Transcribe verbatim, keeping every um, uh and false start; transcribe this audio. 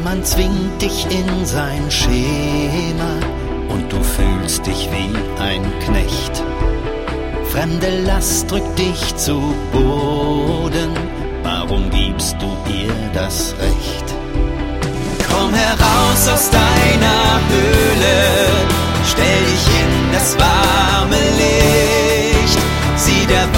Jemand zwingt dich in sein Schema und du fühlst dich wie ein Knecht. Fremde Last drückt dich zu Boden, warum gibst du ihr das Recht? Komm heraus aus deiner Höhle, stell dich in das warme Licht, sieh der